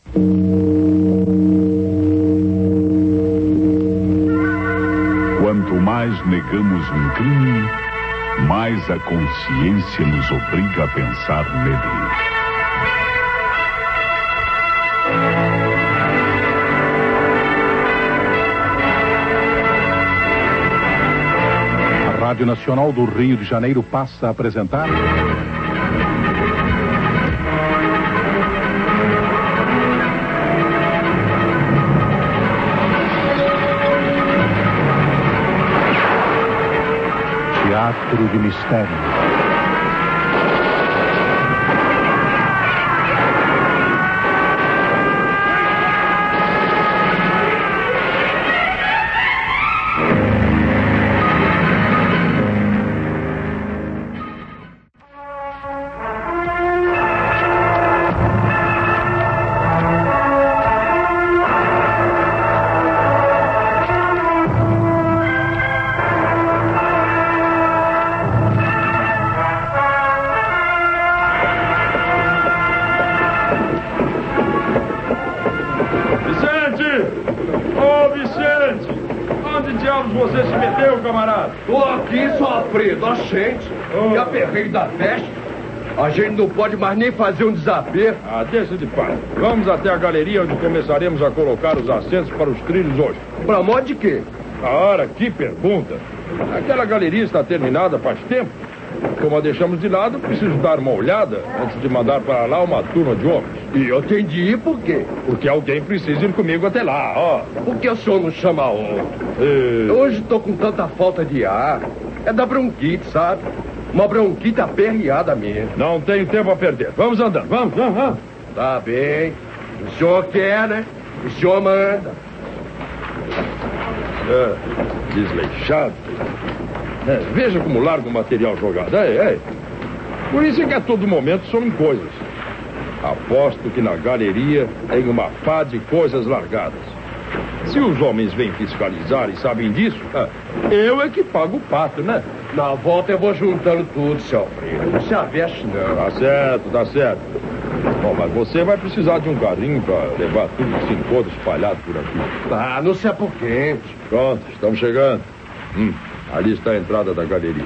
Quanto mais negamos um crime, mais a consciência nos obriga a pensar nele. A Rádio Nacional do Rio de Janeiro passa a apresentar... Teatro de Mistério. Você se meteu, camarada? Tô aqui sofrendo, ó, gente. Já perrei da peste. A gente não pode mais nem fazer um desapego. Ah, deixa de paz. Vamos até a galeria onde começaremos a colocar os assentos para os trilhos hoje. Pra modo de quê? Ora, que pergunta. Aquela galeria está terminada faz tempo. Como a deixamos de lado, preciso dar uma olhada antes de mandar para lá uma turma de homens. E eu tenho de ir por quê? Porque alguém precisa ir comigo até lá, ó. Por que o senhor não chama outro? Hoje tô com tanta falta de ar. É da bronquite, sabe? Uma bronquite aperreada mesmo. Não tenho tempo a perder. Vamos andando, vamos. Tá bem. O senhor quer, né? O senhor manda. Desleixado. Veja como larga o material jogado. Por isso é que a todo momento somem coisas. Aposto que na galeria tem uma pá de coisas largadas. Se os homens vêm fiscalizar e sabem disso, eu é que pago o pato, né? Na volta eu vou juntando tudo, seu Alfredo. Não se aveste, não. Tá certo. Bom, mas você vai precisar de um carrinho para levar tudo que se encontra espalhado por aqui. Ah, não se apoquente. Pronto, estamos chegando. Ali está a entrada da galeria.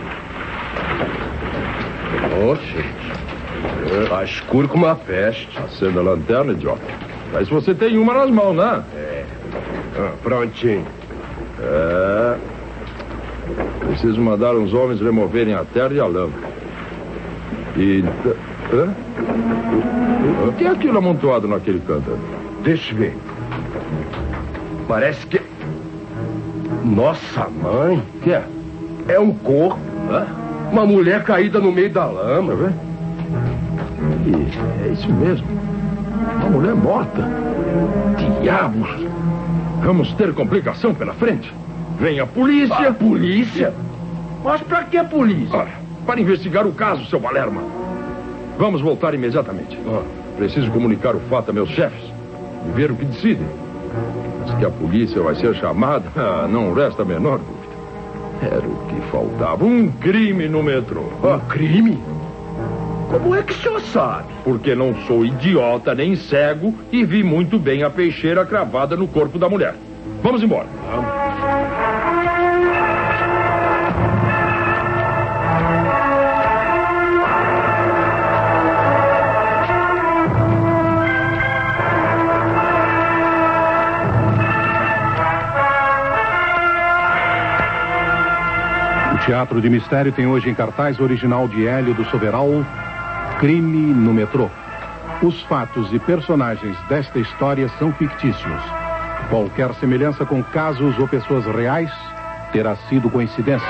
Gente. Tá escuro como uma peste. Acenda a lanterna, idiota. Mas você tem uma nas mãos, né? Prontinho. Preciso mandar uns homens removerem a terra e a lama. O que é aquilo amontoado naquele canto? Deixa eu ver. Parece que... Nossa, mãe. O que é? É um corpo. Uma mulher caída no meio da lama. Tá vendo? É isso mesmo. Uma mulher morta. Diabos. Vamos ter complicação pela frente. Vem a polícia. A polícia? Mas pra que a polícia? Para investigar o caso, seu Balerma. Vamos voltar imediatamente. Preciso comunicar o fato a meus chefes e ver o que decidem. Mas que a polícia vai ser chamada, não resta a menor dúvida. Era o que faltava. Um crime no metrô. Um crime? Como é que o senhor sabe? Porque não sou idiota nem cego e vi muito bem a peixeira cravada no corpo da mulher. Vamos embora. O Teatro de Mistério tem hoje em cartaz o original de Hélio do Soberal, Crime no Metrô. Os fatos e personagens desta história são fictícios. Qualquer semelhança com casos ou pessoas reais terá sido coincidência.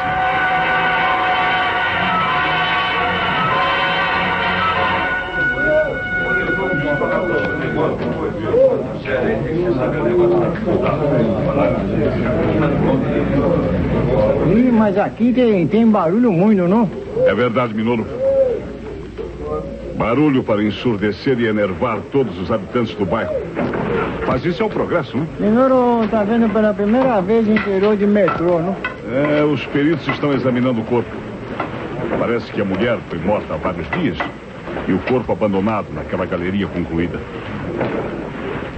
Mas aqui tem barulho muito, não? É verdade, Minoro. Barulho para ensurdecer e enervar todos os habitantes do bairro. Mas isso é o progresso, não? Minoro tá vendo pela primeira vez interior de metrô, não? Os peritos estão examinando o corpo. Parece que a mulher foi morta há vários dias e o corpo abandonado naquela galeria concluída.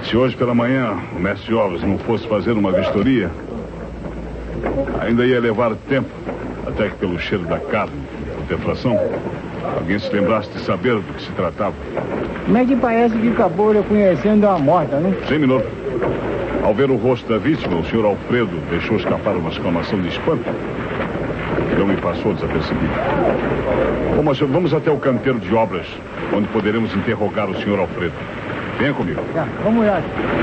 Se hoje pela manhã o mestre Alves não fosse fazer uma vistoria, ainda ia levar tempo, até que pelo cheiro da carne, da deflação, alguém se lembrasse de saber do que se tratava. Mas que parece que acabou reconhecendo a morta, não? Sim, Minoro. Ao ver o rosto da vítima, o senhor Alfredo deixou escapar uma exclamação de espanto. Não me passou desapercebido. Vamos até o canteiro de obras, onde poderemos interrogar o senhor Alfredo. Venha comigo. Tá, vamos lá.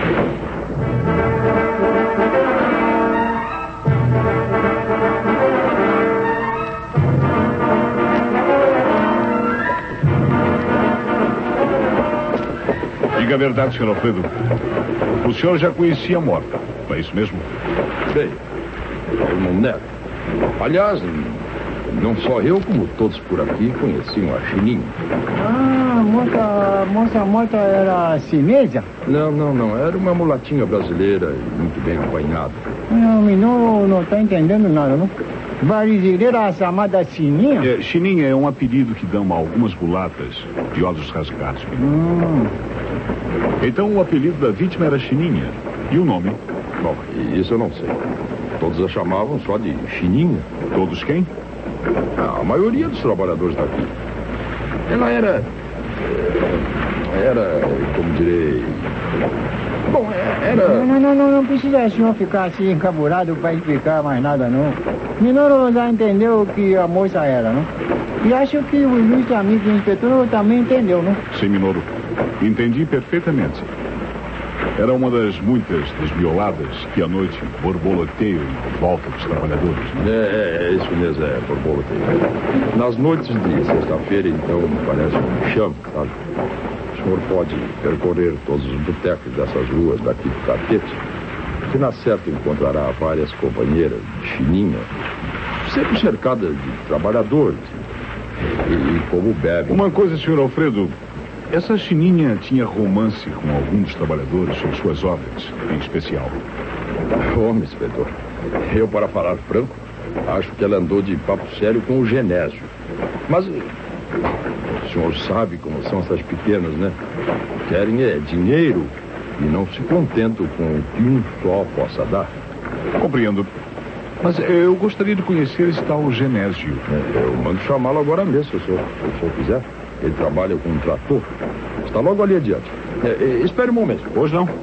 Diga a verdade, senhor Alfredo. O senhor já conhecia a morta, não é isso mesmo? Bem, eu não nego. Aliás, não só eu, como todos por aqui conheciam a Chininha. Ah, a moça morta era chinesa? Não. Era uma mulatinha brasileira e muito bem apanhada. Não, Minoro não está entendendo nada, não? Brasileira chamada Chininha? Chininha é um apelido que dão a algumas mulatas de olhos rasgados. Então o apelido da vítima era Chininha. E o nome? Bom, isso eu não sei. Todos a chamavam só de Chininha. Todos quem? A maioria dos trabalhadores daqui. Ela era, como direi... Bom, era... Não precisa o senhor ficar assim encaburado para explicar mais nada, não. Minoro já entendeu o que a moça era, não? E acho que o ilustre amigo do inspetor também entendeu, não? Sim, Minoro. Entendi perfeitamente. Era uma das muitas desmioladas que à noite borboleteiam em volta dos trabalhadores, não? É isso mesmo, borboleteio. Nas noites de sexta-feira, então, parece um chame, sabe? O senhor pode percorrer todos os botecos dessas ruas daqui do Catete, que na certa encontrará várias companheiras de Chininha, sempre cercadas de trabalhadores. E como bebe. Uma coisa, senhor Alfredo. Essa Chininha tinha romance com algum dos trabalhadores sob suas ordens, em especial. Homem, inspetor, eu, para falar franco, acho que ela andou de papo sério com o Genésio. Mas o senhor sabe como são essas pequenas, né? Querem dinheiro e não se contentam com o que um só possa dar. Compreendo. Mas eu gostaria de conhecer esse tal Genésio. Eu mando chamá-lo agora mesmo, se o senhor quiser. Ele trabalha com um trator. Está logo ali adiante. Espere um momento. Hoje não.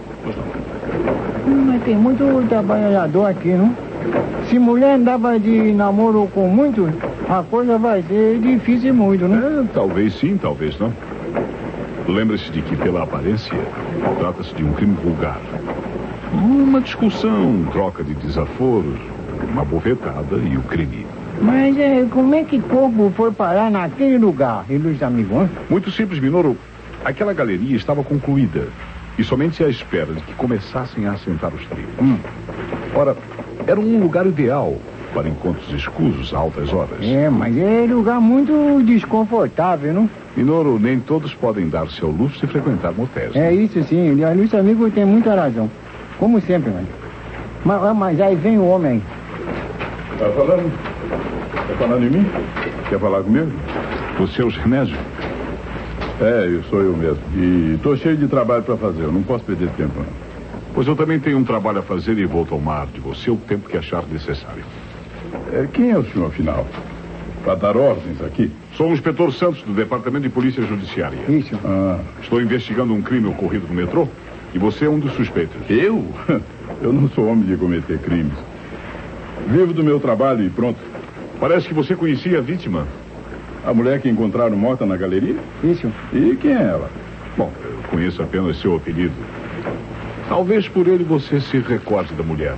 Mas tem muito trabalhador aqui, não? Se mulher andava de namoro com muitos, a coisa vai ser difícil muito, não? Talvez sim, talvez não. Lembre-se de que, pela aparência, trata-se de um crime vulgar. Uma discussão, troca de desaforos, uma bofetada e o crime. Mas como é que o corpo foi parar naquele lugar, ilustre amigo? Hein? Muito simples, Minoro. Aquela galeria estava concluída e somente à espera de que começassem a assentar os trilhos. Ora, era um lugar ideal para encontros escusos a altas horas. Mas é lugar muito desconfortável, não? Minoro, nem todos podem dar-se ao luxo de frequentar motéis. Isso sim, o ilustre amigo tem muita razão. Como sempre, mano. Mas aí vem o homem. Tá falando? Tá falando em mim? Quer falar comigo? O seu Genésio? Eu sou eu mesmo. E estou cheio de trabalho para fazer. Eu não posso perder tempo, não. Pois eu também tenho um trabalho a fazer e vou tomar de você o tempo que achar necessário. Quem é o senhor, afinal? Para dar ordens aqui? Sou o inspetor Santos, do Departamento de Polícia Judiciária. Isso. Estou investigando um crime ocorrido no metrô e você é um dos suspeitos. Eu? Eu não sou homem de cometer crimes. Vivo do meu trabalho e pronto. Parece que você conhecia a vítima. A mulher que encontraram morta na galeria? Isso. E quem é ela? Bom, eu conheço apenas seu apelido. Talvez por ele você se recorde da mulher.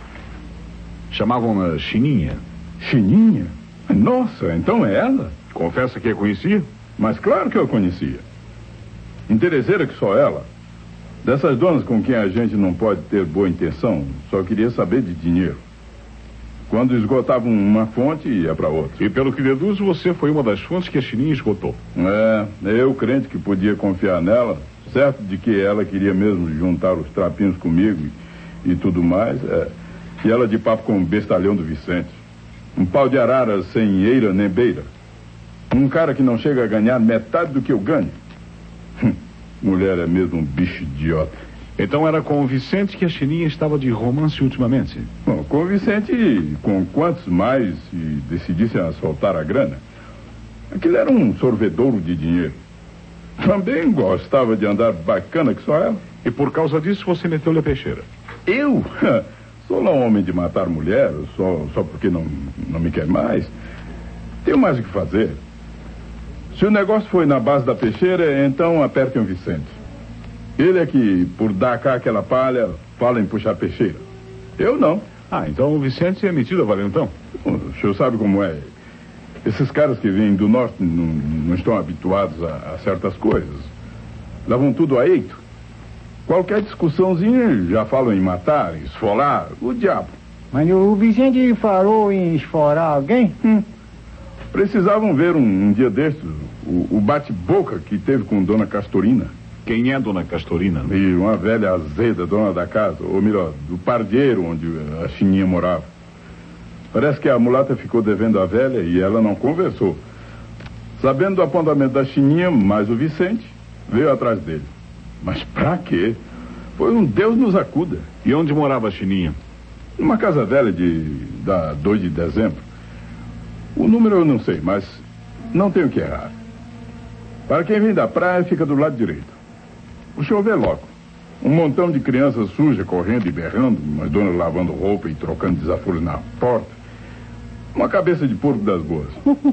Chamavam-na Chininha. Chininha? Nossa, então é ela? Confessa que a conhecia? Mas claro que eu conhecia. Interesseira que só ela. Dessas donas com quem a gente não pode ter boa intenção, só queria saber de dinheiro. Quando esgotavam uma fonte, ia para outra. E pelo que deduzo, você foi uma das fontes que a Chininha esgotou. Eu crente que podia confiar nela, certo de que ela queria mesmo juntar os trapinhos comigo e tudo mais. E ela de papo com o bestalhão do Vicente. Um pau de arara sem eira nem beira. Um cara que não chega a ganhar metade do que eu ganho. Mulher é mesmo um bicho idiota. Então era com o Vicente que a Chininha estava de romance ultimamente? Bom, com o Vicente e com quantos mais se decidissem a soltar a grana. Aquilo era um sorvedouro de dinheiro. Também gostava de andar bacana que só ela. E por causa disso você meteu-lhe a peixeira? Eu? Sou lá um homem de matar mulher, só porque não me quer mais. Tenho mais o que fazer. Se o negócio foi na base da peixeira, então apertem o Vicente. Ele é que, por dar cá aquela palha, fala em puxar peixeira. Eu não. Ah, então o Vicente é metido a valentão. O senhor sabe como é. Esses caras que vêm do norte não estão habituados a certas coisas. Levam tudo a eito. Qualquer discussãozinha já falam em matar, esfolar, o diabo. Mas o Vicente falou em esforar alguém? Precisavam ver um dia destes o bate-boca que teve com Dona Castorina. Quem é Dona Castorina? E uma velha azeda, dona da casa, ou melhor, do pardieiro onde a Chininha morava. Parece que a mulata ficou devendo a velha e ela não conversou. Sabendo do apontamento da Chininha, mais o Vicente, veio atrás dele. Mas pra quê? Foi um Deus nos acuda. E onde morava a Chininha? Numa casa velha da 2 de dezembro. O número eu não sei, mas não tenho que errar. Para quem vem da praia, fica do lado direito. O senhor vê logo. Um montão de crianças sujas correndo e berrando, umas donas lavando roupa e trocando desaforos na porta. Uma cabeça de porco das boas.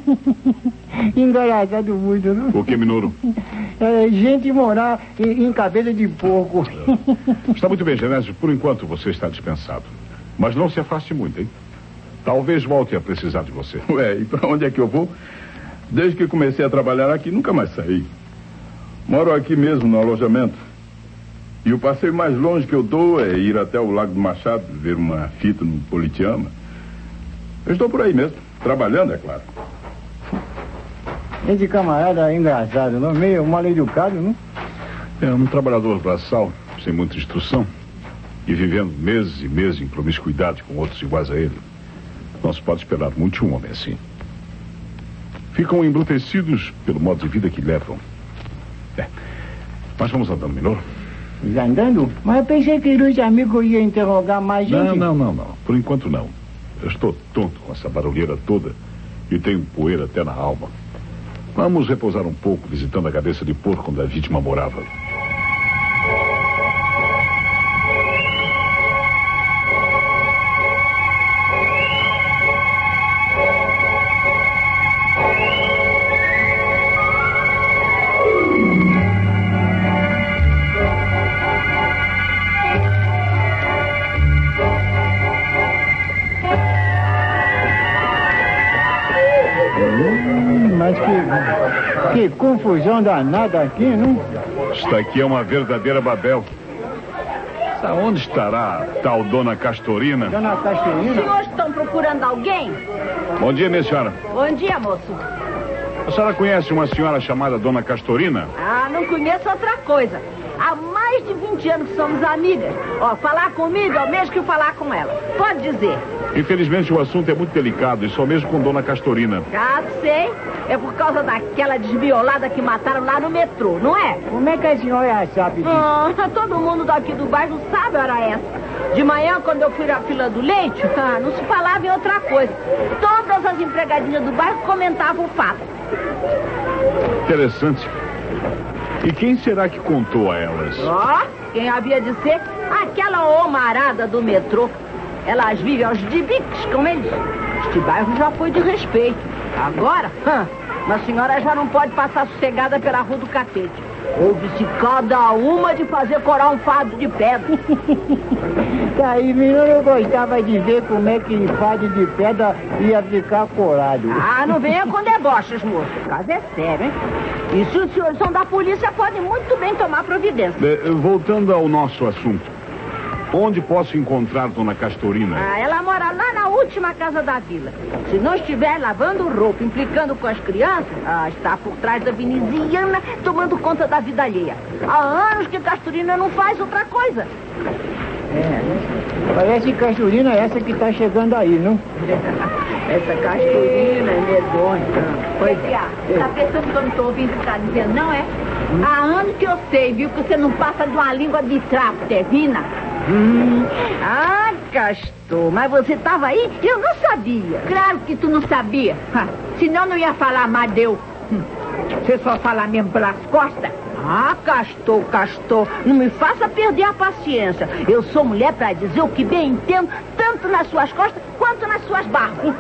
Engraçado muito, não? O que, Minoro? Gente morar em cabeça de porco. Está muito bem, Genésio. Por enquanto você está dispensado. Mas não se afaste muito, hein? Talvez volte a precisar de você. Ué, e para onde é que eu vou? Desde que comecei a trabalhar aqui, nunca mais saí. Moro aqui mesmo, no alojamento. E o passeio mais longe que eu dou é ir até o Lago do Machado, ver uma fita no Politeama. Eu estou por aí mesmo, trabalhando, é claro. Esse camarada é engraçado, não? Meio mal educado, não? É um trabalhador braçal, sem muita instrução, e vivendo meses e meses em promiscuidade com outros iguais a ele. Não se pode esperar muito de um homem assim. Ficam embrutecidos pelo modo de vida que levam. Mas vamos andando, Minoro. Andando? Mas eu pensei que os amigos iam interrogar mais gente. Não. Por enquanto não. Eu estou tonto com essa barulheira toda e tenho poeira até na alma. Vamos repousar um pouco visitando a cabeça de porco onde a vítima morava. Que confusão danada aqui, não? Isto aqui é uma verdadeira Babel. Onde estará a tal Dona Castorina? Dona Castorina? Os senhores estão procurando alguém? Bom dia, minha senhora. Bom dia, moço. A senhora conhece uma senhora chamada Dona Castorina? Ah, não conheço outra coisa. Há mais de 20 anos que somos amigas. Ó, falar comigo é o mesmo que falar com ela. Pode dizer. Infelizmente o assunto é muito delicado e só mesmo com Dona Castorina. Já sei. É por causa daquela desmiolada que mataram lá no metrô, não é? Como é que a senhora sabe disso? Todo mundo daqui do bairro sabe a hora essa. De manhã, quando eu fui na fila do leite, não se falava em outra coisa. Todas as empregadinhas do bairro comentavam o fato. Interessante. E quem será que contou a elas? Quem havia de ser? Aquela homarada do metrô. Elas vivem aos dibiques com eles. Este bairro já foi de respeito. Agora, a senhora já não pode passar sossegada pela Rua do Catete. Houve-se cada uma de fazer corar um fardo de pedra. Aí, menino, eu gostava de ver como é que fardo de pedra ia ficar corado. Não venha com deboches, moço. O caso é sério, hein? E se os senhores são da polícia, podem muito bem tomar providência. Voltando ao nosso assunto. Onde posso encontrar Dona Castorina? Ela mora lá na última casa da vila. Se não estiver lavando roupa, implicando com as crianças, está por trás da veneziana, tomando conta da vida alheia. Há anos que Castorina não faz outra coisa. Parece que Castorina é essa que está chegando aí, não? Essa Castorina é medonha. Pois é. Está pensando que eu não estou ouvindo o que está dizendo, não é? Há anos que eu sei, viu, que você não passa de uma língua de trapo, Tevina. Ah, Castor, mas você estava aí? Eu não sabia. Claro que tu não sabia. Senão não ia falar mais de eu. Você só fala mesmo pelas costas? Ah, Castor, não me faça perder a paciência. Eu sou mulher pra dizer o que bem entendo, tanto nas suas costas quanto nas suas barbas.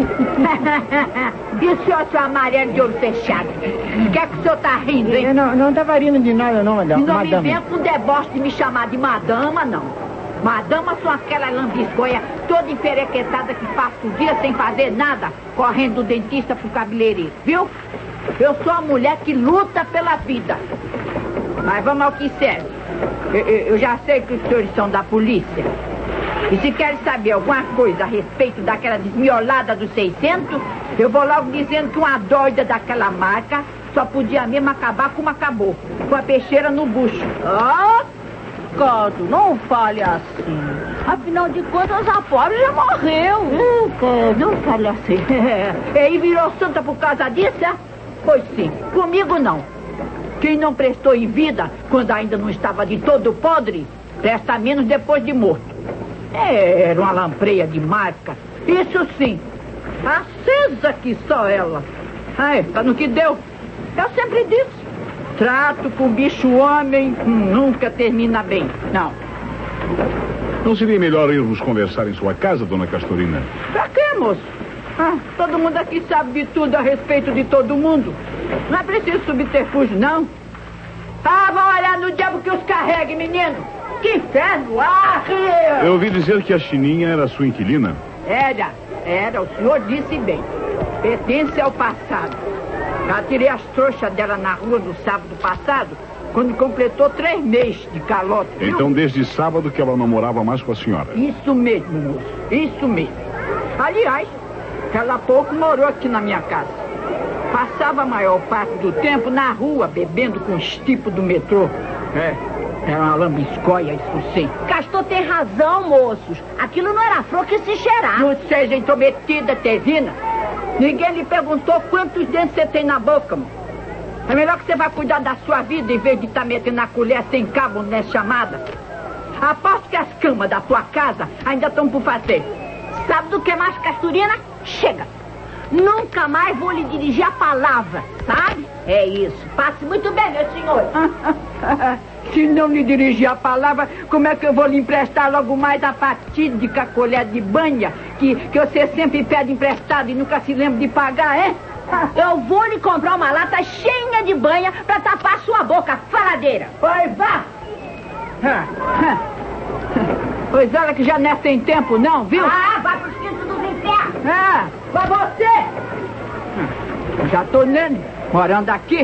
E o senhor, seu amarelo de olho fechado? O que é que o senhor tá rindo, hein? Eu não estava rindo de nada, não, madame. Não me venha com deboche de me chamar de madama, não. Madama são aquela lambisgoia toda enferequetada que passa o dia sem fazer nada, correndo do dentista pro cabeleireiro, viu? Eu sou a mulher que luta pela vida. Mas vamos ao que serve. Eu já sei que os senhores são da polícia. E se querem saber alguma coisa a respeito daquela desmiolada dos 600, eu vou logo dizendo que uma doida daquela marca só podia mesmo acabar como acabou, com a peixeira no bucho. Ah, Cado, não fale assim. Afinal de contas, a pobre já morreu. Não fale assim. E virou santa por causa disso, é? Pois sim, comigo não. Quem não prestou em vida, quando ainda não estava de todo podre, presta menos depois de morto. Era uma lampreia de marca. Isso sim, acesa que só ela. Tá no que deu. Eu sempre disse. Trato com bicho homem nunca termina bem. Não seria melhor irmos conversar em sua casa, dona Castorina? Pra quê, moço? Todo mundo aqui sabe de tudo a respeito de todo mundo. Não é preciso subterfúgio, não. Vão olhar no diabo que os carregue, menino. Que inferno! Eu ouvi dizer que a Chininha era sua inquilina. Era, o senhor disse bem. Pertence ao passado. Já tirei as trouxas dela na rua no sábado passado, quando completou 3 meses de calota. Então, desde sábado que ela não morava mais com a senhora. Isso mesmo, moço. Isso mesmo. Aliás, ela há pouco morou aqui na minha casa. Passava a maior parte do tempo na rua, bebendo com os tipos do metrô. Era uma lambiscoia, isso sim. Castor tem razão, moços. Aquilo não era flor que se cheirar. Não seja intrometida, Tevina. Ninguém lhe perguntou quantos dentes você tem na boca, mano. É melhor que você vá cuidar da sua vida em vez de estar metendo a colher sem cabo nessa chamada. Aposto que as camas da tua casa ainda estão por fazer. Sabe do que mais, Castorina? Chega. Nunca mais vou lhe dirigir a palavra, sabe? É isso. Passe muito bem, meu senhor. Se não lhe dirigir a palavra, como é que eu vou lhe emprestar logo mais a fatídica colher de banha que você sempre pede emprestado e nunca se lembra de pagar, é? Eu vou lhe comprar uma lata cheia de banha pra tapar sua boca, faladeira. Pois vá! Pois olha que já não é sem tempo, não, viu? Vai pros quintos dos infernos. Pra você! Já tô morando aqui.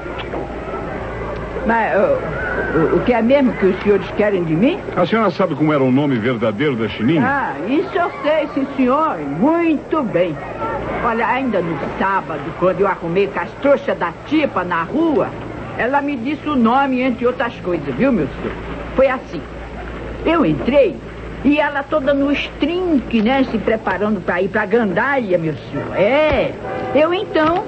Mas o que é mesmo que os senhores querem de mim? A senhora sabe como era o nome verdadeiro da Chininha? Isso eu sei, sim, senhor. Muito bem. Olha, ainda no sábado, quando eu arrumei com as trouxas da tipa na rua, ela me disse o nome, entre outras coisas, viu, meu senhor? Foi assim. Eu entrei e ela toda no estrinque, né, se preparando para ir pra gandaia, meu senhor. Eu então...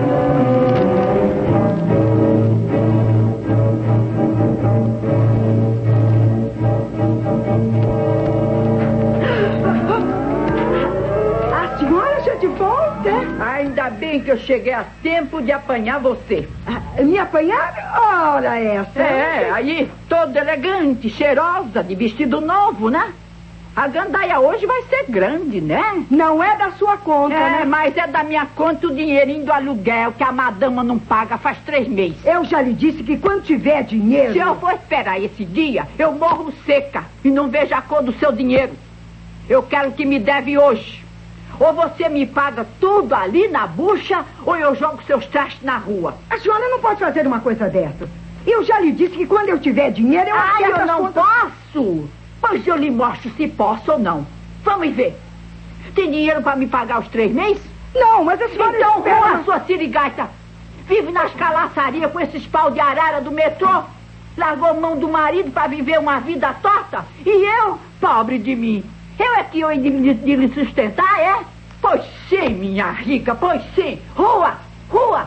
Ainda bem que eu cheguei a tempo de apanhar você. Me apanhar? Olha essa. Aí, toda elegante, cheirosa, de vestido novo, né? A gandaia hoje vai ser grande, né? Não é da sua conta, né? Mas é da minha conta o dinheirinho do aluguel que a madama não paga faz 3 meses. Eu já lhe disse que quando tiver dinheiro... Se eu for esperar esse dia, eu morro seca e não vejo a cor do seu dinheiro. Eu quero que me deve hoje. Ou você me paga tudo ali na bucha, ou eu jogo seus trastes na rua. A senhora não pode fazer uma coisa dessas. Eu já lhe disse que quando eu tiver dinheiro, eu não posso? Pois eu lhe mostro se posso ou não. Vamos ver. Tem dinheiro para me pagar os 3 meses? Não, mas a senhora... Então rua a sua sirigaita. Vive nas calaçarias com esses pau de arara do metrô. Largou mão do marido para viver uma vida torta. E eu, pobre de mim... Eu é que eu de lhe sustentar, é? Pois sim, minha rica, pois sim. Rua!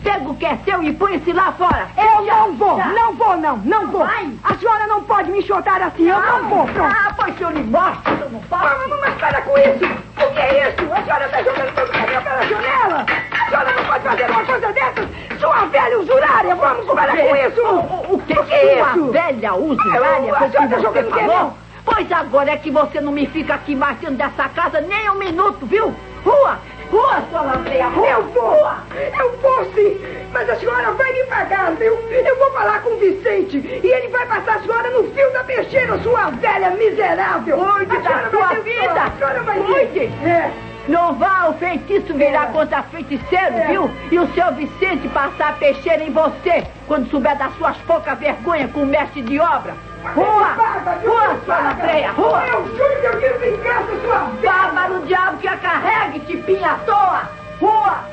Pega o que é seu e põe-se lá fora. Eu não vou, não vou. Vai. A senhora não pode me enxotar assim, eu não vou, pronto. Ah, pois eu lhe mostro, eu não posso. Mas para com isso. O que é isso? A senhora está jogando todo o cabelo pela janela. A senhora não pode fazer uma coisa dessas. Sua velha usurária, vamos parar com isso. O que é isso? Sua velha usurária? A senhora está jogando o quê? Pois agora é que você não me fica aqui mais dentro dessa casa nem um minuto, viu? Rua, sua lampreia, rua. Eu vou sim, mas a senhora vai me pagar, viu? Eu vou falar com o Vicente e ele vai passar a senhora no fio da peixeira, sua velha miserável. Cuide da sua vida. A senhora vai Cuide. Não vá o feitiço virar contra feiticeiro, viu? E o seu Vicente passar a peixeira em você, quando souber das suas poucas vergonhas com o mestre de obra. Rua, sua lampreia, rua. Eu juro que eu quero vingança, sua velha. Bárbaro diabo que a carregue, tipinha à toa. Rua.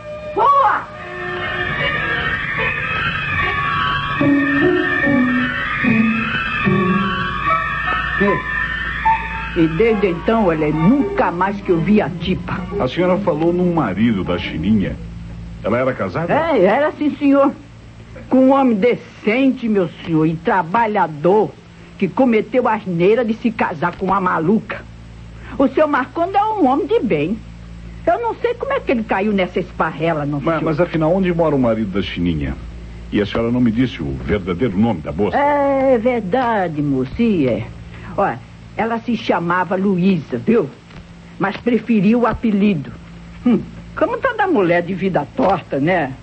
E desde então, olha, nunca mais que eu vi a tipa. A senhora falou num marido da Chininha. Ela era casada? Era sim, senhor. Com um homem decente, meu senhor, e trabalhador, que cometeu a asneira de se casar com uma maluca. O seu Marcondes é um homem de bem. Eu não sei como é que ele caiu nessa esparrela, não sei. Mas afinal, onde mora o marido da Chininha? E a senhora não me disse o verdadeiro nome da moça? É verdade, moça, Olha, ela se chamava Luísa, viu? Mas preferiu o apelido. Como toda mulher de vida torta, né?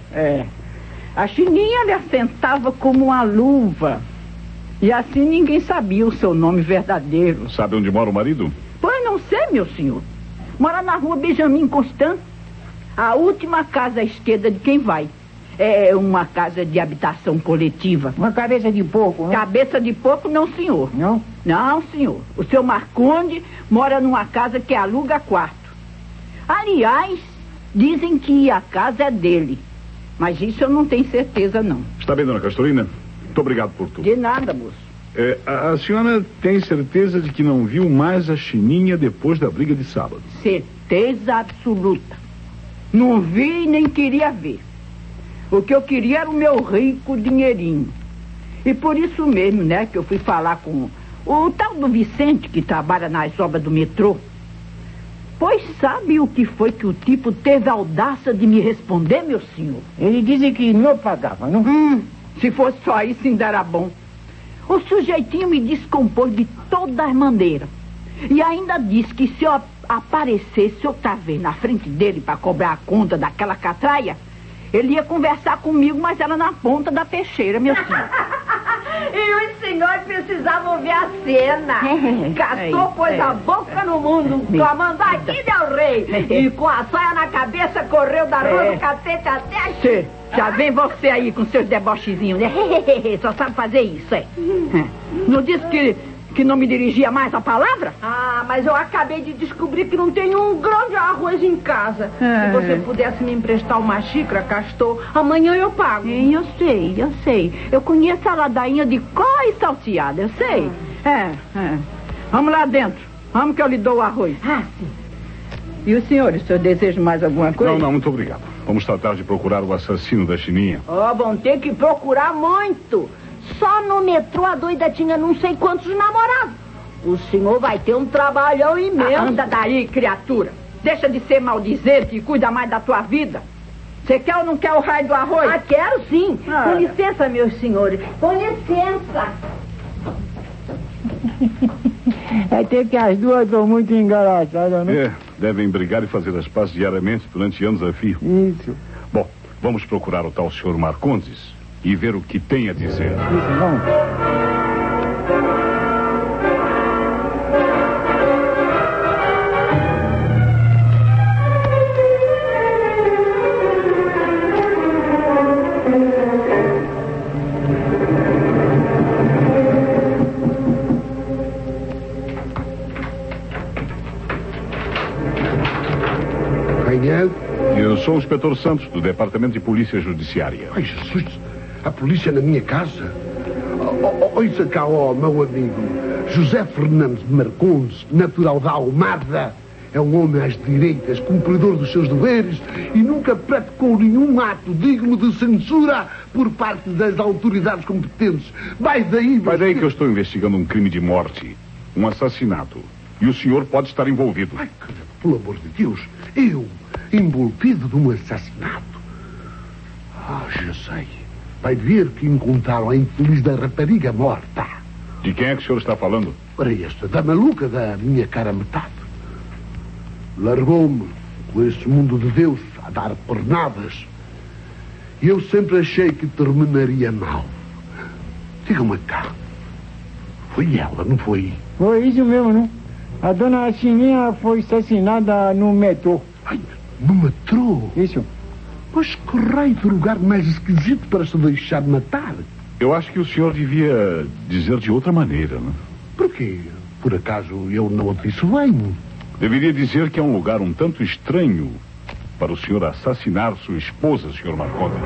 A Chininha lhe assentava como uma luva. E assim ninguém sabia o seu nome verdadeiro. Sabe onde mora o marido? Pois não sei, meu senhor. Mora na rua Benjamin Constant. A última casa à esquerda de quem vai. É uma casa de habitação coletiva. Uma cabeça de porco, né? Cabeça de porco, não, senhor. Não? Não, senhor. O seu Marcondes mora numa casa que aluga quarto. Aliás, dizem que a casa é dele. Mas isso eu não tenho certeza, não. Está bem, dona Castorina? Muito obrigado por tudo. De nada, moço. A senhora tem certeza de que não viu mais a Chininha depois da briga de sábado? Certeza absoluta. Não vi nem queria ver. O que eu queria era o meu rico dinheirinho. E por isso mesmo, né, que eu fui falar com o tal do Vicente, que trabalha nas obras do metrô. Pois sabe o que foi que o tipo teve a audácia de me responder, meu senhor? Ele disse que não pagava, não? Se fosse só isso, ainda era bom. O sujeitinho me descompôs de todas as maneiras. E ainda disse que se eu aparecesse outra vez na frente dele para cobrar a conta daquela catraia, ele ia conversar comigo, mas era na ponta da peixeira, meu senhor. E os senhores precisavam ver a cena. Castor pôs a boca no mundo, clamando, aqui deu rei. E com a saia na cabeça, correu da rua do cacete até... Já vem você aí com seus debochezinhos, né? Só sabe fazer isso, Não disse que não me dirigia mais a palavra? Ah, mas eu acabei de descobrir que não tem um grão de arroz em casa. Se você pudesse me emprestar uma xícara, Castor, amanhã eu pago. Eu sei. Eu conheço a ladainha de có e salteada, eu sei. Vamos lá dentro. Vamos que eu lhe dou o arroz. Sim. E o senhor deseja mais alguma coisa? Não, muito obrigado. Vamos tratar de procurar o assassino da Chininha. Vão ter que procurar muito. Só no metrô a doida tinha não sei quantos namorados. O senhor vai ter um trabalhão imenso. Anda daí, criatura. Deixa de ser maldizente e cuida mais da tua vida. Você quer ou não quer o raio do arroz? Quero sim. Com licença, meus senhores. Com licença. Até que as duas estão muito engraçadas, né? Devem brigar e fazer as pazes diariamente durante anos a fio. Isso. Bom, vamos procurar o tal senhor Marcondes e ver o que tem a dizer. Isso, vamos. Eu sou o inspetor Santos, do Departamento de Polícia Judiciária. Ai, Jesus, a polícia na minha casa? Ouça cá, meu amigo. José Fernandes Marcondes, natural da Almada, É um homem às direitas, cumpridor dos seus deveres e nunca praticou nenhum ato digno de censura por parte das autoridades competentes. Vai daí que eu estou investigando um crime de morte, um assassinato. E o senhor pode estar envolvido. Ai, pelo amor de Deus, eu envolvido num assassinato? Ah, já sei. Vai ver que encontraram a infeliz da rapariga morta. De quem é que o senhor está falando? Ora, esta, da maluca da minha cara metade. Largou-me com esse mundo de Deus a dar pernadas. E eu sempre achei que terminaria mal. Diga-me cá. Foi ela, não foi? Foi isso mesmo, não? A dona Chininha foi assassinada no metrô. Ai, no metrô? Isso. Mas que raio de lugar mais esquisito para se deixar matar? Eu acho que o senhor devia dizer de outra maneira, não? Por quê? Por acaso eu não o disse bem? Deveria dizer que é um lugar um tanto estranho para o senhor assassinar sua esposa, senhor Marcondes.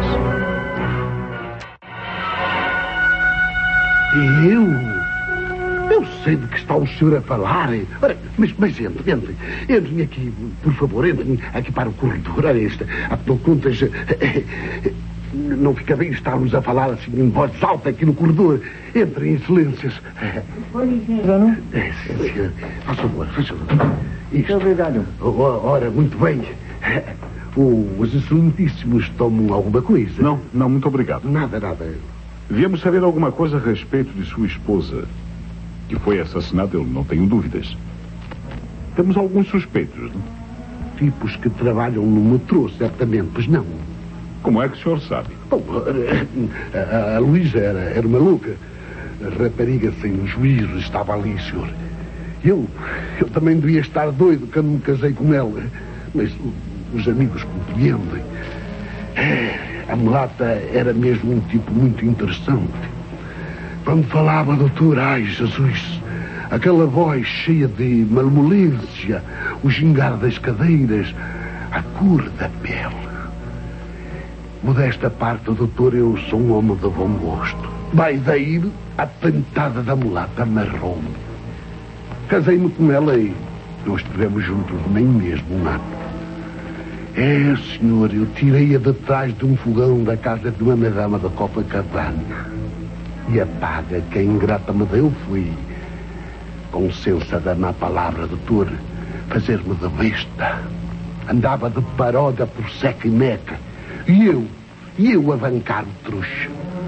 Eu sei de que está o senhor a falar. Ora, mas entrem aqui, por favor, entrem aqui para o corredor. Ora, afinal de contas, não fica bem estarmos a falar assim em voz alta aqui no corredor. Entrem, excelências. Com licença, não? Sim. Faz favor, faz favor. Muito obrigado. Ora, muito bem. Os excelentíssimos tomam alguma coisa? Não, muito obrigado. Nada. Viemos saber alguma coisa a respeito de sua esposa, que foi assassinada, eu não tenho dúvidas. Temos alguns suspeitos, não? Tipos que trabalham no metrô, certamente, pois não. Como é que o senhor sabe? Bom, a Luísa era maluca. A rapariga sem juízo estava ali, senhor. Eu também devia estar doido quando me casei com ela. Mas os amigos compreendem. A mulata era mesmo um tipo muito interessante. Quando falava, doutor, ai, Jesus, aquela voz cheia de malemolência, o gingar das cadeiras, a cor da pele. Modesta parte, doutor, eu sou um homem de bom gosto. Vai daí a pentada da mulata marrom. Casei-me com ela e não estivemos juntos nem mesmo um ano. Senhor, eu tirei-a de trás de um fogão da casa de uma madama da Copacabana. E a paga que a ingrata me deu foi, com licença da má palavra, doutor, fazer-me de besta. Andava de paródia por seca e meca. E eu a bancar o trouxa.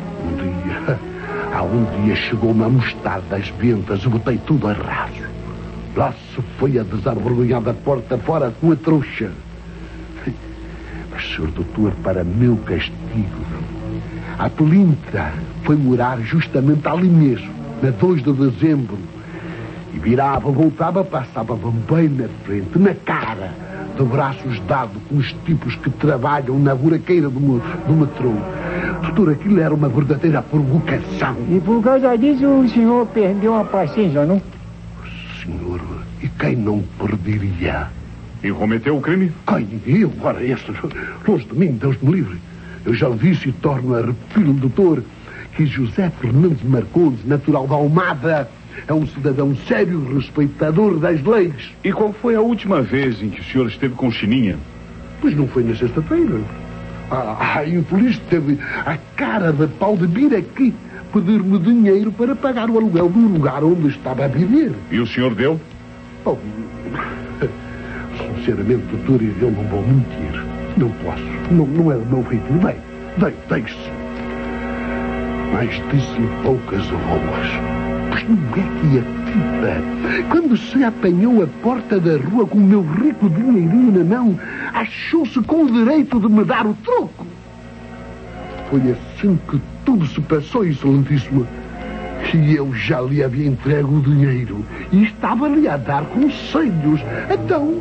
Um dia chegou-me a mostrar das ventas e botei tudo a raso. Lá se foi a desavergonhada porta fora com a trouxa. Mas, senhor doutor, para meu castigo, a Pelintra foi morar justamente ali mesmo, na 2 de dezembro. E voltava, passava-me bem na frente, na cara, de braços dados com os tipos que trabalham na buraqueira do metrô. Doutor, aquilo era uma verdadeira provocação. E por causa disso o senhor perdeu a paciência, não? Senhor, e quem não perderia? E cometeu o crime? Quem? Eu? Ora, longe de mim, Deus me livre. Eu já disse e torno a repetir-lhe, doutor, que José Fernandes Marcondes, natural da Almada, é um cidadão sério, respeitador das leis. E qual foi a última vez em que o senhor esteve com Chininha? Pois não foi na sexta-feira. A infeliz teve a cara de pau de vir aqui pedir-me dinheiro para pagar o aluguel do lugar onde estava a viver. E o senhor deu? Oh, sinceramente, doutor, eu não vou mentir. Não posso. Não é do meu feito. Bem, deixe-se. Mas disse-lhe poucas boas. Pois não é que a tipa, quando se apanhou à porta da rua com o meu rico dinheirinho na mão, achou-se com o direito de me dar o troco. Foi assim que tudo se passou, excelentíssima. E eu já lhe havia entregue o dinheiro e estava-lhe a dar conselhos. Então...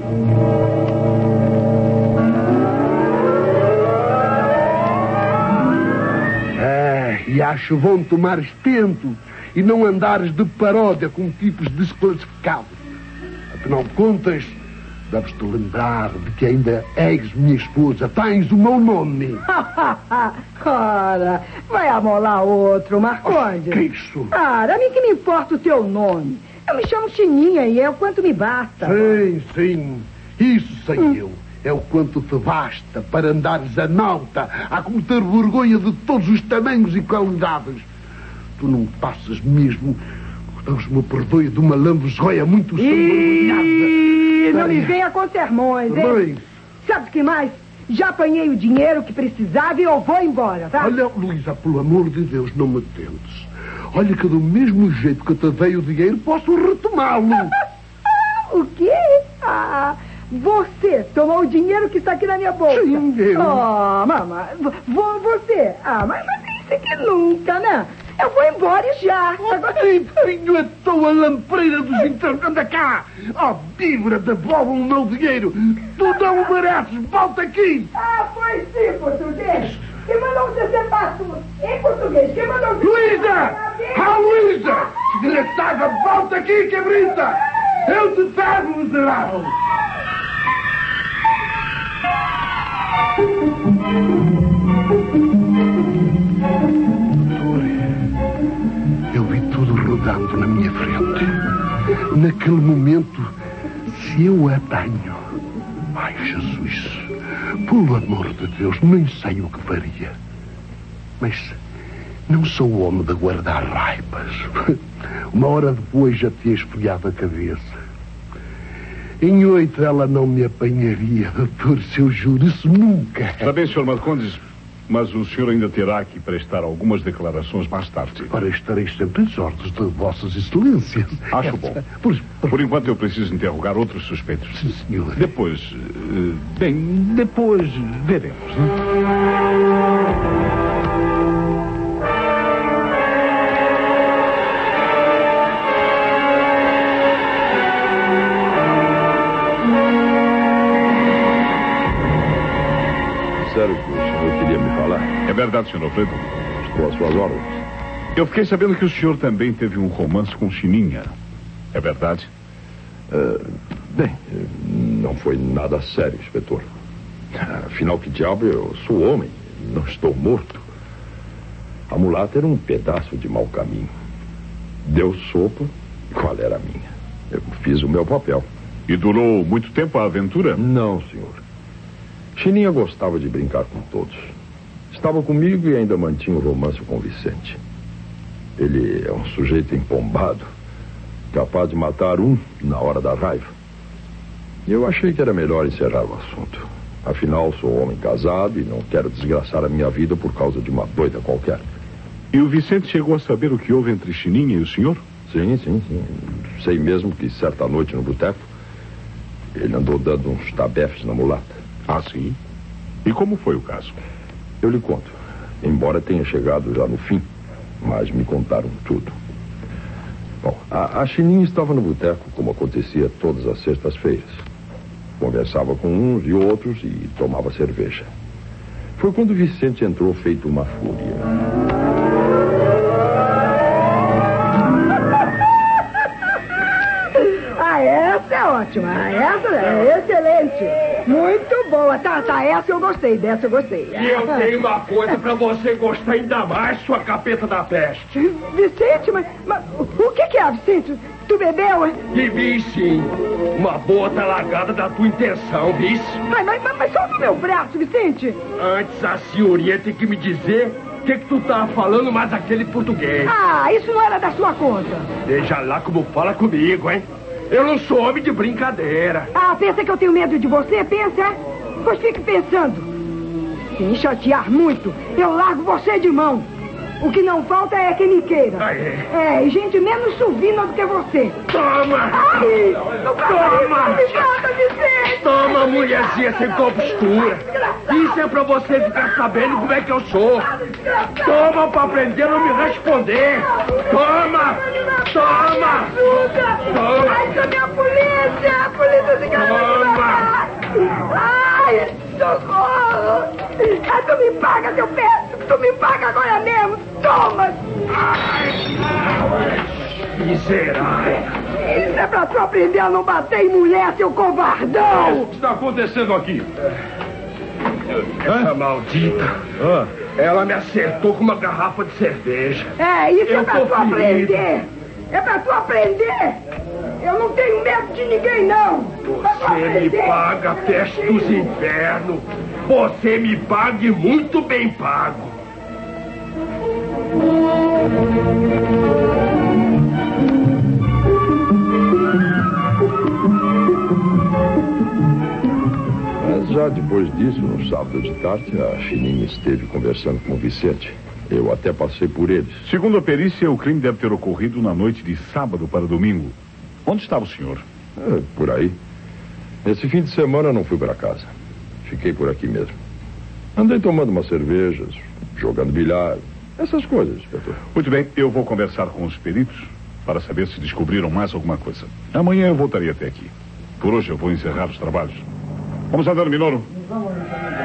e acho bom tomares tento e não andares de paródia com tipos desclassificados. Afinal de contas, deves-te lembrar de que ainda és minha esposa. Tens o meu nome. Ora, vai amolar outro, Marcondes. Que isso? A mim que me importa o teu nome. Eu me chamo Chininha e é o quanto me basta. Sim. Isso sei eu. É o quanto te basta para andares a nauta, a cometer vergonha de todos os tamanhos e qualidades. Tu não passas mesmo, Deus me perdoe, de uma lambuzóia muito sanguinada. Não me venha com sermões, hein? Mãe. Sabe o que mais? Já apanhei o dinheiro que precisava e eu vou embora, tá? Olha, Luísa, pelo amor de Deus, não me tentes. Olha que do mesmo jeito que te dei o dinheiro, posso retomá-lo. O quê? Você tomou o dinheiro que está aqui na minha bolsa. Sim, eu. Oh, mamãe, você. Mas isso aqui nunca, né? Eu vou embora e já. Filho, é tua lampreira dos internos. Anda cá. Bíblia, devolve o meu dinheiro. Tu não mereces. Volta aqui. Foi sim, português. Quem mandou você ser passo? Em português, quem mandou você... Luísa! Luísa! Desgraçada, volta aqui, cabrita! Eu te pego, miserável! Eu vi tudo rodando na minha frente. Naquele momento, se eu a tenho... Ai, Jesus, pelo amor de Deus, nem sei o que faria. Mas não sou homem de guardar raipas. Uma hora depois já tinha esfriado a cabeça. Em 8 ela não me apanharia, doutor, se eu juro, isso nunca. Está bem, Sr. Marcondes, mas o senhor ainda terá que prestar algumas declarações mais tarde. Para estarei sempre às ordens de vossas excelências. Acho bom. Por enquanto eu preciso interrogar outros suspeitos. Sim, senhor. Depois veremos, né? Sério que o senhor queria me falar? É verdade, Sr. Alfredo. Estou às suas ordens. Eu fiquei sabendo que o senhor também teve um romance com Chininha. É verdade? Não foi nada sério, inspetor. Afinal, que diabo, eu sou homem, não estou morto. A mulata era um pedaço de mau caminho. Deu sopa, qual era a minha? Eu fiz o meu papel. E durou muito tempo a aventura? Não, senhor. Chininha gostava de brincar com todos. Estava comigo e ainda mantinha um romance com o Vicente. Ele é um sujeito empombado, capaz de matar um na hora da raiva. E eu achei que era melhor encerrar o assunto. Afinal, sou homem casado e não quero desgraçar a minha vida por causa de uma doida qualquer. E o Vicente chegou a saber o que houve entre Chininha e o senhor? Sim. Sei mesmo que certa noite no boteco ele andou dando uns tabefes na mulata. Ah, sim? E como foi o caso? Eu lhe conto. Embora tenha chegado já no fim, mas me contaram tudo. Bom, a Chininha estava no boteco, como acontecia todas as sextas-feiras. Conversava com uns e outros e tomava cerveja. Foi quando o Vicente entrou feito uma fúria. Essa é ótima, essa é excelente. Muito boa, tá, essa eu gostei, dessa eu gostei. E eu tenho uma coisa pra você gostar ainda mais, sua capeta da peste. Vicente, mas o que é, Vicente? Tu bebeu, hein? Bebi sim, uma boa talagada da tua intenção, vice. Mas solta o meu braço, Vicente. Antes a senhoria tem que me dizer o que tu tá falando mais aquele português. Isso não era da sua conta. Veja lá como fala comigo, hein? Eu não sou homem de brincadeira. Pensa que eu tenho medo de você? Pensa? Pois fique pensando. Se me chatear muito, eu largo você de mão. O que não falta é quem me queira. E gente menos suvina do que você. Toma! Toma! Me mata, Vicente! Toma, mulherzinha sem compostura. Isso é pra você ficar sabendo como é que eu sou. Toma pra aprender a não me responder. Toma! Toma! Toma! Ai, cadê a polícia? A polícia se Toma! Ai, socorro! Tu me paga, seu péssimo! Tu me paga agora mesmo! Toma! Miserável! Isso é pra tu aprender a não bater em mulher, seu covardão! O que está acontecendo aqui? Essa maldita! Ela me acertou com uma garrafa de cerveja. Isso é pra tu aprender! É pra tu aprender. Eu não tenho medo de ninguém, não. Você me paga, peste dos infernos. Você me paga e muito bem pago. Mas já depois disso, no sábado de tarde, a Chininha esteve conversando com o Vicente. Eu até passei por eles. Segundo a perícia, o crime deve ter ocorrido na noite de sábado para domingo. Onde estava o senhor? Por aí. Esse fim de semana eu não fui para casa. Fiquei por aqui mesmo. Andei tomando umas cervejas, jogando bilhar, essas coisas, inspetor. Muito bem, eu vou conversar com os peritos para saber se descobriram mais alguma coisa. Amanhã eu voltarei até aqui. Por hoje eu vou encerrar os trabalhos. Vamos andando, Minoro? Vamos.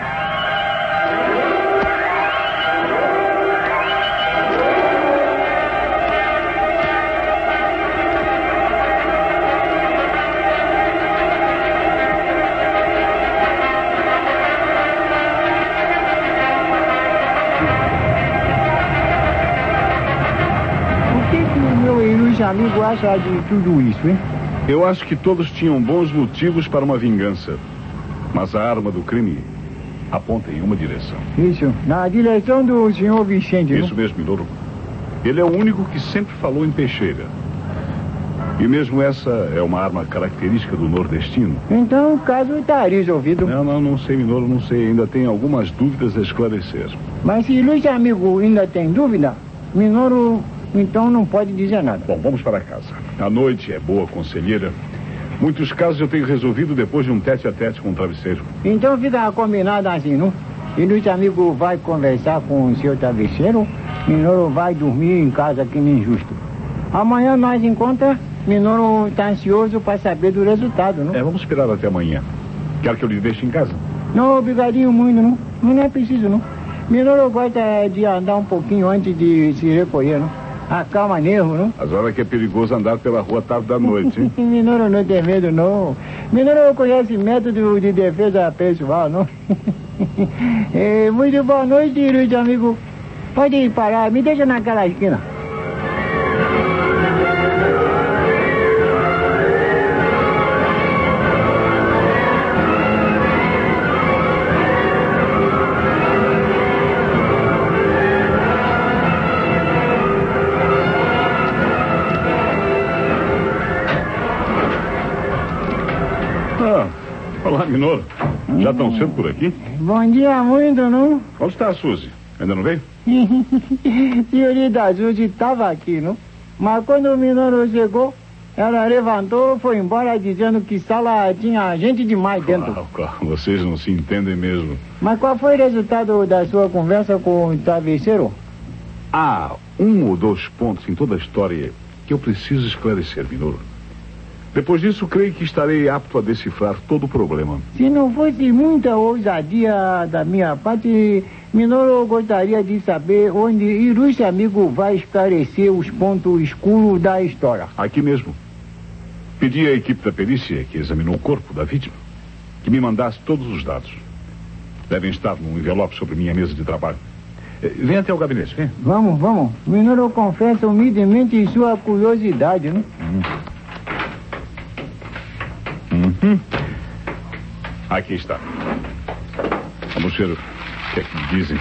Amigo acha de tudo isso, hein? Eu acho que todos tinham bons motivos para uma vingança. Mas a arma do crime aponta em uma direção. Isso, na direção do senhor Vicente, Isso mesmo, Minoro. Ele é o único que sempre falou em peixeira. E mesmo essa é uma arma característica do nordestino. Então o caso está resolvido. Não sei, Minoro, não sei. Ainda tem algumas dúvidas a esclarecer. Mas se Luiz Amigo ainda tem dúvida, Minoro... Então não pode dizer nada. Bom, vamos para casa. A noite é boa, conselheira. Muitos casos eu tenho resolvido depois de um tete-a-tete com o travesseiro. Então fica combinado assim, não? E Luiz Amigo vai conversar com o seu travesseiro. Minoro vai dormir em casa, que nem justo. Amanhã nós encontra. Minoro está ansioso para saber do resultado, não? Vamos esperar até amanhã. Quer que eu lhe deixe em casa? Não, obrigadinho muito, não. Não é preciso, não. Minoro gosta de andar um pouquinho antes de se recolher, não? Acalma nervo, não? As horas que é perigoso andar pela rua tarde da noite, hein? Minoro não tem medo, não. Minoro conhece método de defesa pessoal, não? Muito boa noite, Luiz Amigo. Pode parar, me deixa naquela esquina. Olá, Minoro. Já tão cedo por aqui? Bom dia muito, não? Onde está a Suzy? Ainda não veio? Senhorita Suzy estava aqui, não? Mas quando o Minoro chegou, ela levantou e foi embora dizendo que sala tinha gente demais dentro. Claro, vocês não se entendem mesmo. Mas qual foi o resultado da sua conversa com o travesseiro? Há um ou dois pontos em toda a história que eu preciso esclarecer, Minoro. Depois disso, creio que estarei apto a decifrar todo o problema. Se não fosse muita ousadia da minha parte, Minoro gostaria de saber onde ilustre amigo vai esclarecer os pontos escuros da história. Aqui mesmo. Pedi à equipe da perícia que examinou o corpo da vítima que me mandasse todos os dados. Devem estar num envelope sobre minha mesa de trabalho. Vem até o gabinete, vem. Vamos. Minoro confessa humildemente sua curiosidade, né? Aqui está. Vamos ver o que é que dizem.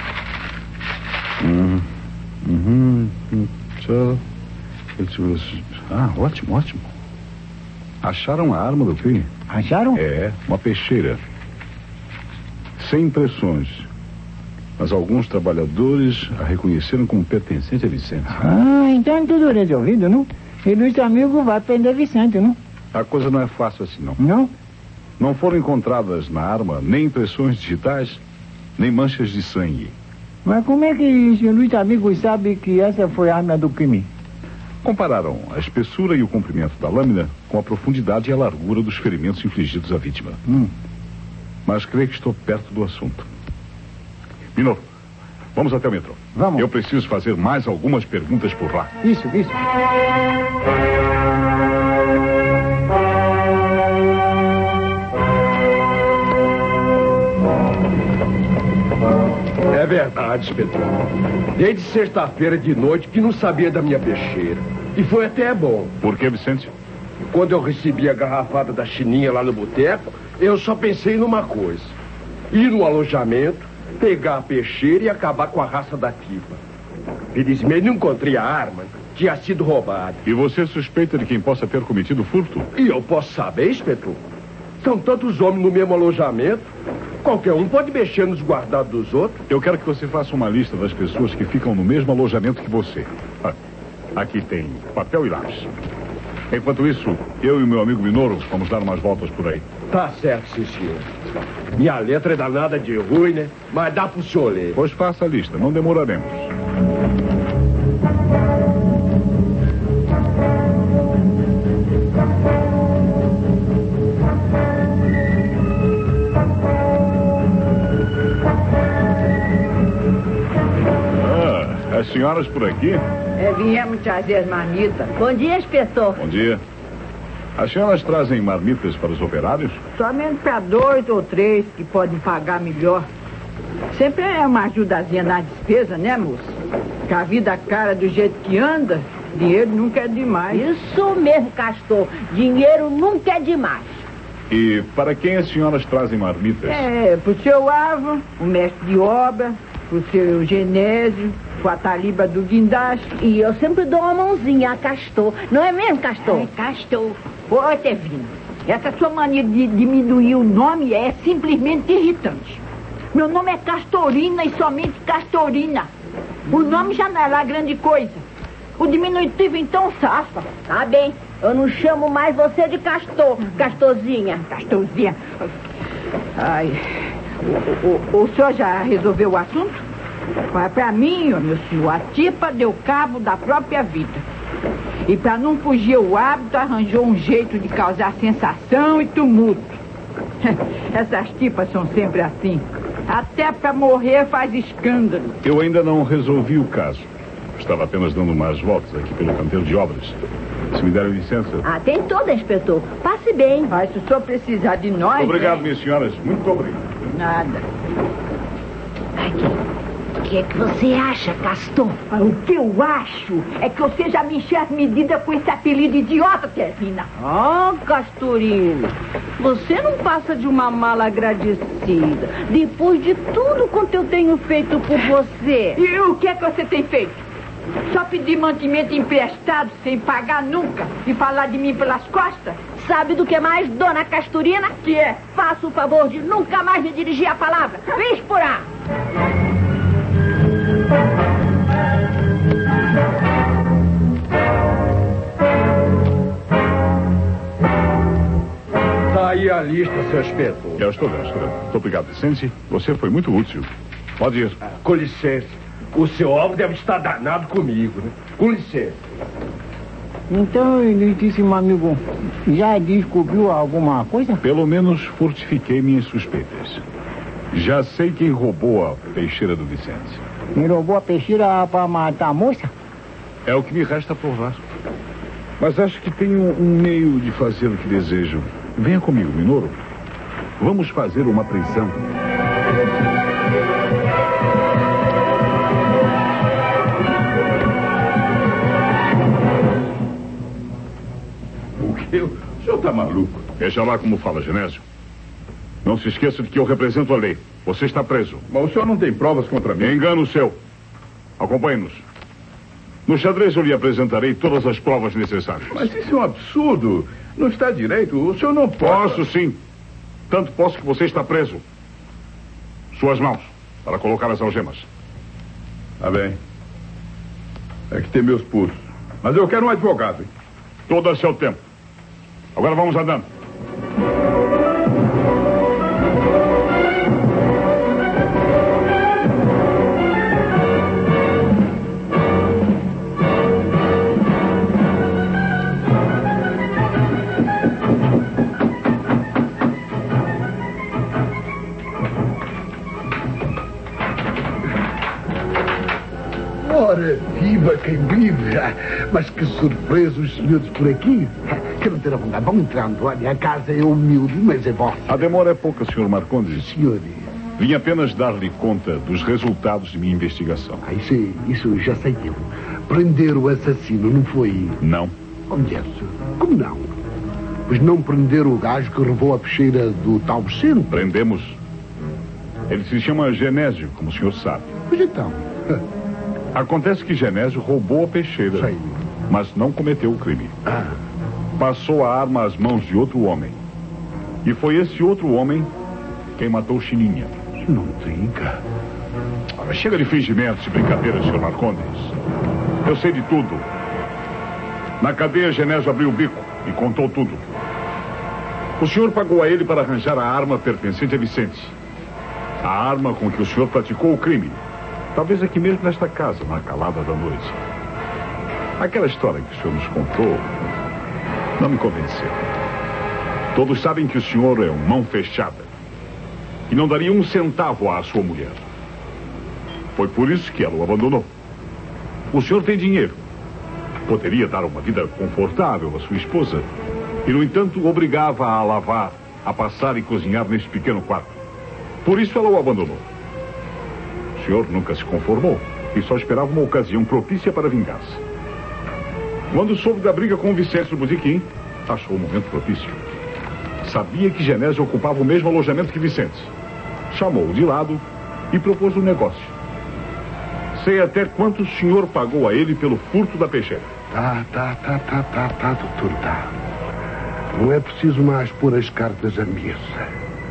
Ótimo. Acharam a arma do crime. Acharam? Uma peixeira. Sem impressões. Mas alguns trabalhadores a reconheceram como pertencente a Vicente. Então é tudo resolvido, não? E Luiz Amigo vai prender Vicente, não? A coisa não é fácil assim, não. Não? Não foram encontradas na arma nem impressões digitais, nem manchas de sangue. Mas como é que o senhor Luiz Amigo sabe que essa foi a arma do crime? Compararam a espessura e o comprimento da lâmina com a profundidade e a largura dos ferimentos infligidos à vítima. Mas creio que estou perto do assunto. Minoro, vamos até o metrô. Vamos. Eu preciso fazer mais algumas perguntas por lá. Isso. É verdade, inspetor. Desde sexta-feira de noite que não sabia da minha peixeira. E foi até bom. Por que, Vicente? Quando eu recebi a garrafada da Chininha lá no boteco, eu só pensei numa coisa. Ir no alojamento, pegar a peixeira e acabar com a raça da tipa. Felizmente não encontrei a arma. Tinha sido roubada. E você suspeita de quem possa ter cometido furto? E eu posso saber, inspetor? São tantos homens no mesmo alojamento. Qualquer um pode mexer nos guardados dos outros. Eu quero que você faça uma lista das pessoas que ficam no mesmo alojamento que você. Aqui tem papel e lápis. Enquanto isso, eu e o meu amigo Minoro vamos dar umas voltas por aí. Tá certo, sim, senhor. Minha letra é danada de ruim, né? Mas dá pro senhor ler. Pois faça a lista, não demoraremos. As senhoras por aqui? Viemos trazer as marmitas. Bom dia, inspetor. Bom dia. As senhoras trazem marmitas para os operários? Somente para 2 ou 3 que podem pagar melhor. Sempre é uma ajudazinha na despesa, né, moça? Que a vida cara do jeito que anda, dinheiro nunca é demais. Isso mesmo, Castor. Dinheiro nunca é demais. E para quem as senhoras trazem marmitas? Pro seu Ava, o mestre de obra, pro seu Genésio, com a taliba do guindaste. E eu sempre dou uma mãozinha a Castor. Não é mesmo, Castor? É, Castor. Ô, Tevina, essa sua mania de diminuir o nome é simplesmente irritante. Meu nome é Castorina e somente Castorina. O nome já não é lá grande coisa. O diminutivo, então, safa. Tá bem. Eu não chamo mais você de Castor. Castorzinha. Castorzinha. Ai, o senhor já resolveu o assunto? Para mim, meu senhor, a tipa deu cabo da própria vida. E para não fugir o hábito, arranjou um jeito de causar sensação e tumulto. Essas tipas são sempre assim. Até para morrer faz escândalo. Eu ainda não resolvi o caso. Estava apenas dando umas voltas aqui pelo canteiro de obras. Se me derem licença. Tem toda, inspetor. Passe bem. Mas se o senhor precisar de nós... Obrigado, minhas senhoras. Muito obrigado. Nada. O que é que você acha, Castor? O que eu acho é que você já me enxerga medida com esse apelido idiota, Tevina. Castorina, você não passa de uma mala agradecida. Depois de tudo quanto eu tenho feito por você. E o que é que você tem feito? Só pedir mantimento emprestado sem pagar nunca e falar de mim pelas costas? Sabe do que mais, dona Castorina? Que é? Faça o favor de nunca mais me dirigir a palavra. Vem explorar! Tá aí a lista, seu inspetor. Já estou vendo. Muito obrigado, Vicente. Você foi muito útil. Pode ir. Com licença. O seu alvo deve estar danado comigo, né? Com licença. Então, ilustríssimo amigo, já descobriu alguma coisa? Pelo menos fortifiquei minhas suspeitas. Já sei quem roubou a peixeira do Vicente. Quem roubou a peixeira para matar a moça? É o que me resta provar. Mas acho que tenho um meio de fazer o que desejo. Venha comigo, Minoro. Vamos fazer uma prisão. O senhor está maluco? Veja lá como fala, Genésio. Não se esqueça de que eu represento a lei. Você está preso. Mas o senhor não tem provas contra mim? Engano seu. Acompanhe-nos. No xadrez eu lhe apresentarei todas as provas necessárias. Mas isso é um absurdo. Não está direito. O senhor não pode. Posso sim. Tanto posso que você está preso. Suas mãos, para colocar as algemas. Tá bem. É que tem meus pulsos. Mas eu quero um advogado, hein? Todo a seu tempo. Agora vamos andando. Ora, viva quem vive! Mas que surpresa os senhores por aqui! Quero ter a vontade, vão entrando. Olha, a casa é humilde, mas é vossa. A demora é pouca, Sr. Marcondes. Senhores. Vim apenas dar-lhe conta dos resultados de minha investigação. Isso já sei eu. Prender o assassino, não foi? Não. Olha, como não? Pois não prender o gajo que roubou a peixeira do tal Vicente? Prendemos. Ele se chama Genésio, como o senhor sabe. Pois então. Acontece que Genésio roubou a peixeira. Sei. Mas não cometeu o crime. Passou a arma às mãos de outro homem. E foi esse outro homem quem matou Chininha. Não diga. Chega de fingimentos e brincadeiras, Sr. Marcondes. Eu sei de tudo. Na cadeia, Genésio abriu o bico e contou tudo. O senhor pagou a ele para arranjar a arma pertencente a Vicente. A arma com que o senhor praticou o crime. Talvez aqui mesmo nesta casa, na calada da noite. Aquela história que o senhor nos contou não me convenceu. Todos sabem que o senhor é um mão fechada e não daria um centavo à sua mulher. Foi por isso que ela o abandonou. O senhor tem dinheiro. Poderia dar uma vida confortável à sua esposa e, no entanto, obrigava-a a lavar, a passar e cozinhar nesse pequeno quarto. Por isso ela o abandonou. O senhor nunca se conformou e só esperava uma ocasião propícia para vingar-se. Quando soube da briga com o Vicente no botequim, achou o momento propício. Sabia que Genésio ocupava o mesmo alojamento que Vicente. Chamou-o de lado e propôs um negócio. Sei até quanto o senhor pagou a ele pelo furto da peixeira. Tá, doutor, tá. Não é preciso mais pôr as cartas à mesa.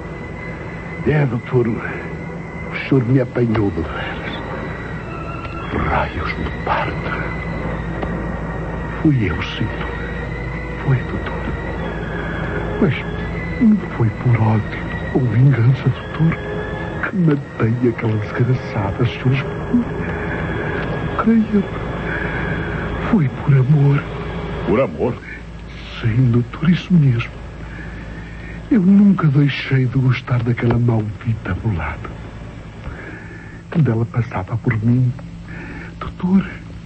Doutor, o senhor me apanhou de veras. Raios de parta. Fui eu, sim. Foi, doutor. Mas não foi por ódio ou vingança, doutor, que matei aquela desgraçada, senhores. Creia, foi por amor. Por amor? Sim, doutor, isso mesmo. Eu nunca deixei de gostar daquela maldita mulata. Quando ela passava por mim, doutor,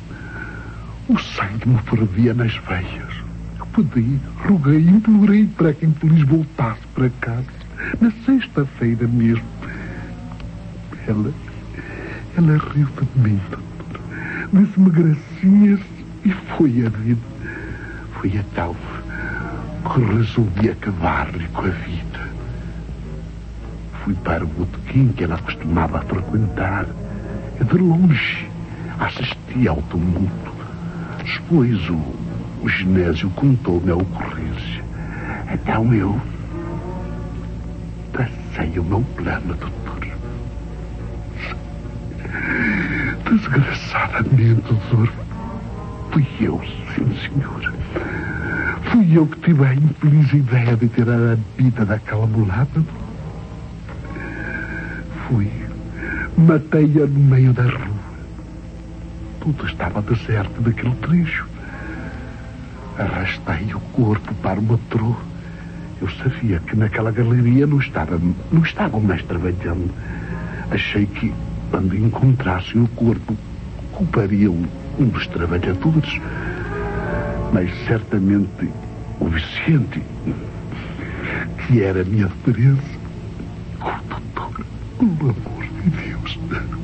o sangue me fervia nas veias. Eu pedi, roguei, implorei para que a infeliz voltasse para casa. Na sexta-feira mesmo. Ela riu de mim, doutor. Disse-me gracinhas e foi a vida. Foi a tal que resolvi acabar-lhe com a vida. Fui para o botequim que ela costumava frequentar. E de longe assisti ao tumulto. Depois o Genésio contou-me a ocorrência. Então eu tracei o meu plano, doutor. Desgraçadamente, doutor, fui eu, sim, senhor. Fui eu que tive a infeliz ideia de tirar a vida daquela mulata. Fui. Matei-a no meio da rua. Tudo estava deserto daquele trecho. Arrastei o corpo para o metrô. Eu sabia que naquela galeria não estavam mais trabalhando. Achei que, quando encontrassem o corpo, culpariam um dos trabalhadores. Mas certamente o Vicente, que era a minha diferença. Oh, doutor, pelo amor de Deus.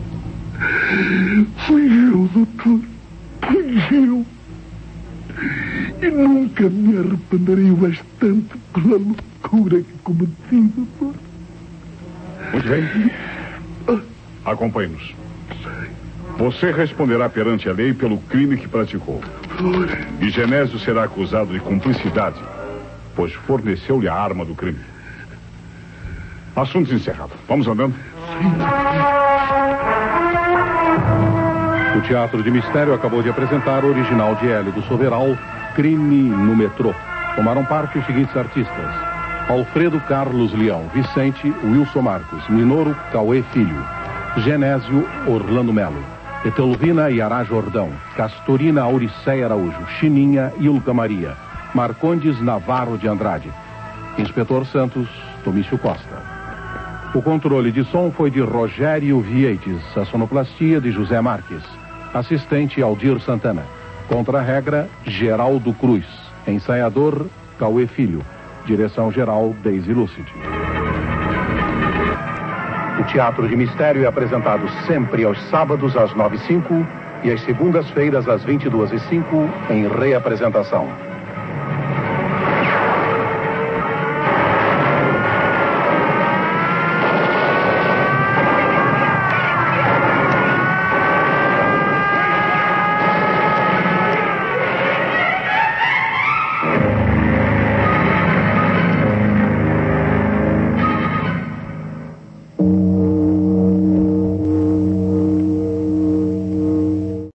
Fui eu, doutor. Fui eu. E nunca me arrependerei bastante pela loucura que cometi, doutor. Muito bem. Acompanhe-nos. Você responderá perante a lei pelo crime que praticou. E Genésio será acusado de cumplicidade, pois forneceu-lhe a arma do crime. Assunto encerrado. Vamos andando? O Teatro de Mistério acabou de apresentar o original de Hélio do Soveral, Crime no Metrô. Tomaram parte os seguintes artistas: Alfredo Carlos Leão, Vicente Wilson Marcos, Minoro Cauê Filho, Genésio Orlando Melo, Etelvina Iará Jordão, Castorina Auriceia Araújo, Chininha Ilka Maria, Marcondes Navarro de Andrade, Inspetor Santos Tomício Costa. O controle de som foi de Rogério Vieites, a sonoplastia de José Marques, assistente Aldir Santana, contra-regra Geraldo Cruz, ensaiador Cauê Filho, direção-geral Deise Lúcide. O Teatro de Mistério é apresentado sempre aos sábados às 9h05 e às segundas-feiras às 22h05 em reapresentação.